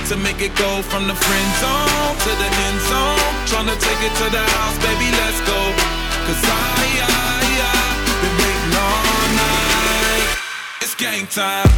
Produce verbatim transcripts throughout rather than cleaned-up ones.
to make it go from the friend zone to the end zone. Tryna take it to the house, baby, let's go. Cause I, I, I been waiting all night. It's game time.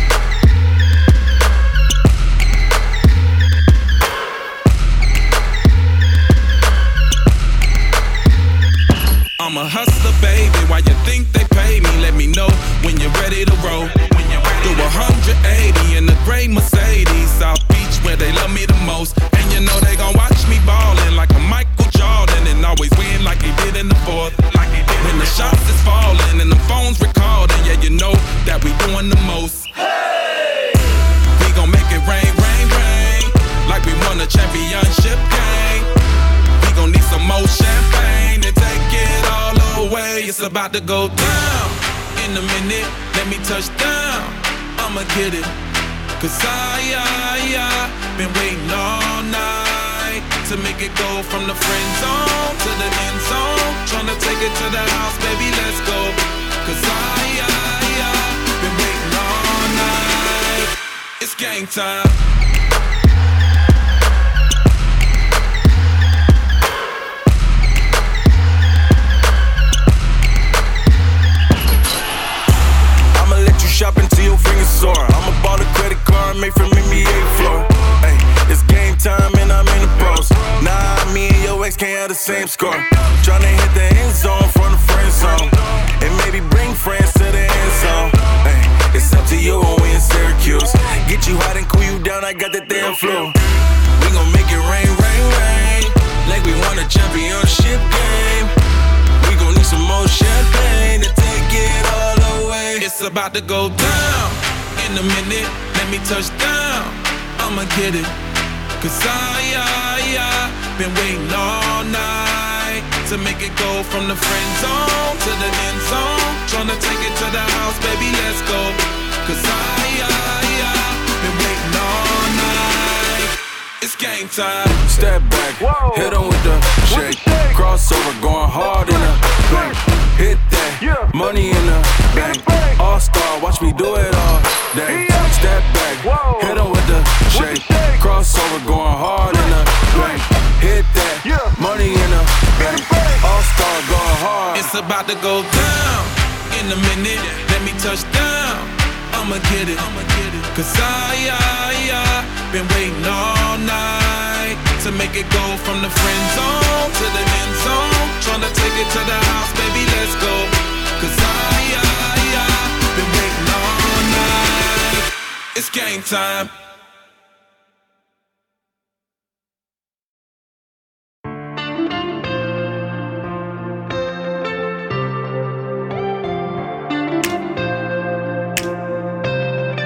I'm a hustler, baby. Why you think they pay me? Let me know when you're ready to roll. Do one hundred eighty in the gray Mercedes, South Beach, where they love me the most. And you know they gon' watch me ballin' like a Michael Jordan, and always win like he did in the fourth. When the shots is falling and the phone's recording, yeah, you know that we doing the most. Hey! We gon' make it rain, rain, rain, like we won a championship game. We gon' need some more champagne to take it all away. It's about to go down. In a minute, let me touch down. I'ma get it. Cause I, I, I been waiting all night to make it go from the friend zone to the end zone. Tryna take it to the house, baby, let's go. Cause I, I, I been waiting all night. It's game time. Shop until your fingers sore. I'ma ball a credit card made from N B A floor. Hey, it's game time and I'm in the pros. Nah, me and your ex can't have the same score. Tryna hit the end zone from the friend zone, and maybe bring friends to the end zone. Hey, it's up to you when we in Syracuse. Get you hot and cool you down, I got that damn flu. We gon' make it rain, rain, rain, like we won a championship game. We gon' need some more champagne to take it all away. It's about to go down. In a minute, let me touch down. I'ma get it. Cause I, I, I been waiting all night to make it go from the friend zone to the end zone. Tryna take it to the house, baby, let's go. Cause I, I, I been waiting all night. It's game time. Step back, whoa. Hit him with the shake. Crossover, going hard in the bank. Hit that, yeah. Money in the bank. All-star, watch me do it all day. Yeah. Step back, whoa. Hit him with the shake. Crossover, going hard in the bank. Hit that, yeah. Money in the bank. All-star, going hard. It's about to go down. In a minute, let me touch down. I'ma get it. Cause I, I, I been waiting all night to make it go from the friend zone to the end zone. Tryna take it to the house, baby, let's go. Cause I, I, I been waiting all night. It's game time.